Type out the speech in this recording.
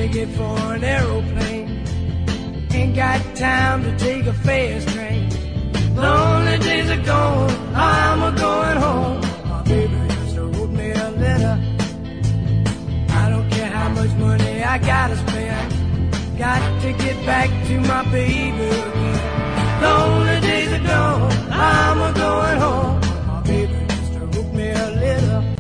ticket for an aeroplane. Ain't got time to take a fast train. Lonely days are gone, I'm a-going home. My baby just wrote me a letter. I don't care how much money I gotta spend. Got to get back to my baby again. Lonely